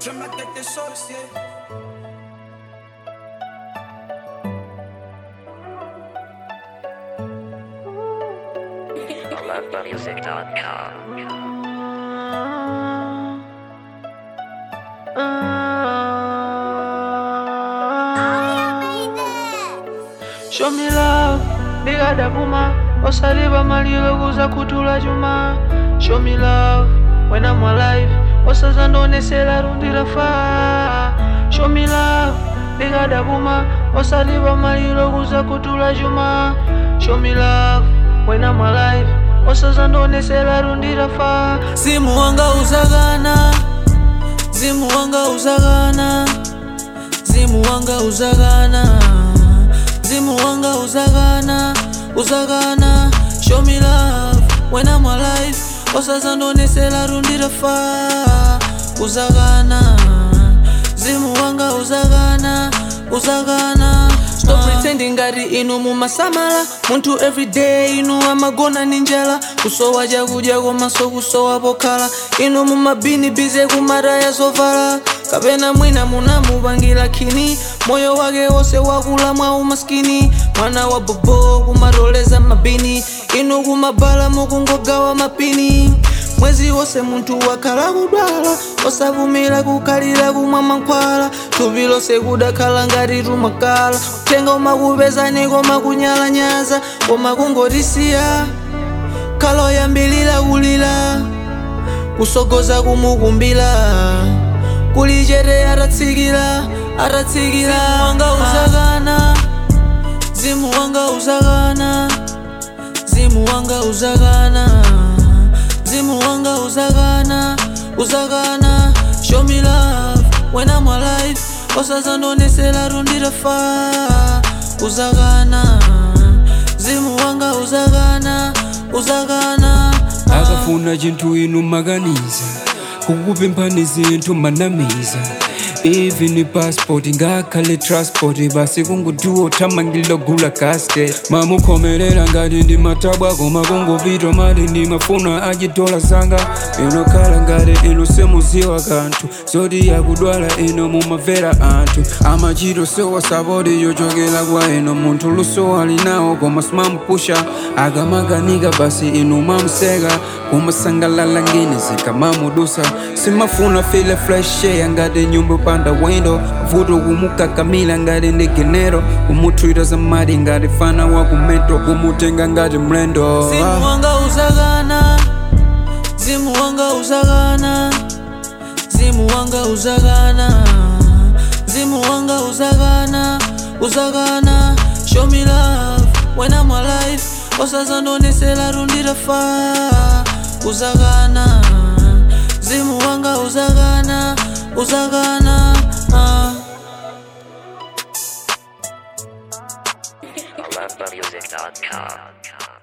J'aime la tête des sorciers. Show me love, bigada puma, osaliva malilo kuza kutula chuma. Show me love, when I'm alive, osazandonesela rundira fa. Show me love, bigada puma, osaliva malilo kuza kutula chuma. Show me love, when I'm alive, osazandonesela rundira fa. Zimu wanga uzagana, zimu wanga uzagana, zimu wanga uzagana, zimu wanga uzagana, uzagana. Show me love when I'm alive, osazandonesela rundira fa. Uzagana, zimu wanga uzagana, uzagana. Stop pretending ngati inu mumasamala muntu everyday inu amagona ninjala. Kusowa jakuja komaso kusowa pokhala inu mumabini bize kumaraya zovala. Kapena mwina munamupangira khini moyo wake wose wakula mwa umaskini. Mwana wa bobo kumaroleza mabini inu kumabala mukungogawa mapini. Mwezi wose muntu wakhala kudwala osavumira kukhalira kumwa mankhwala. Thupi lose kudakhala ngati tumakala tenga umakupezani koma kunyalanyaza koma kungotisiya. Khalo yambilira kulira kusogoza kumukumbira kulichere atatsikira, atatsikira. Zimu wanga uzagana, zimu wanga uzagana, zimu wanga uzagana, zimu wanga uzagana, uzagana. Show me love when I'm alive, osazandonesela rundira fa. Uzagana, zimu wanga uzagana, uzagana. Akafuna chintu inu maganiza kukupemphani zinthu manamiza. Even passport ngakhale transport basi kungutuwo thamangilo gula casket. Mamukhomelela ngati ndi matabwa koma kungupitwa mali ndi mafuna achitola zanga. Inokhala ngati inu semuziwa kanthu zoti yakudwala ino mumamvera anthu. Amachito sewa sapoti yochokera kwa ino munthu luso alinawo koma simamupusha. Akamakanika basi inu mamuseka kumasangalala ngini zikamamudusa. Simafuna feel fresh air ngati nyumba panda window. Vuto kumukakamila ngati ndi genero. Kumutwita zamadi ngati fana wa kumento. Kumutenga ngati mlendo. Zimu wanga uzagana, zimu wanga uzagana, zimu wanga uzagana, zimu wanga uzagana, uzagana. Show me love when I'm alive, osazandonesela rundira fa. Uzagana, zimu wanga uzagana, uzagana. AlambdaMusic.com